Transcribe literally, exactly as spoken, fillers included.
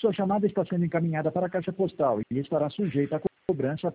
Sua chamada está sendo encaminhada para a caixa postal e estará sujeita a cobrança